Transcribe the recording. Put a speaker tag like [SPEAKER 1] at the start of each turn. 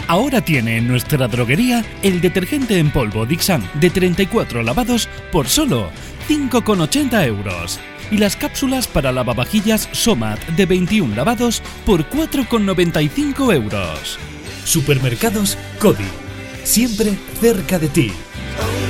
[SPEAKER 1] Ahora tiene en nuestra droguería el detergente en polvo Dixan de 34 lavados por solo 5,80 euros. Y las cápsulas para lavavajillas Somat de 21 lavados por 4,95 euros. Supermercados Cody. Siempre cerca de ti.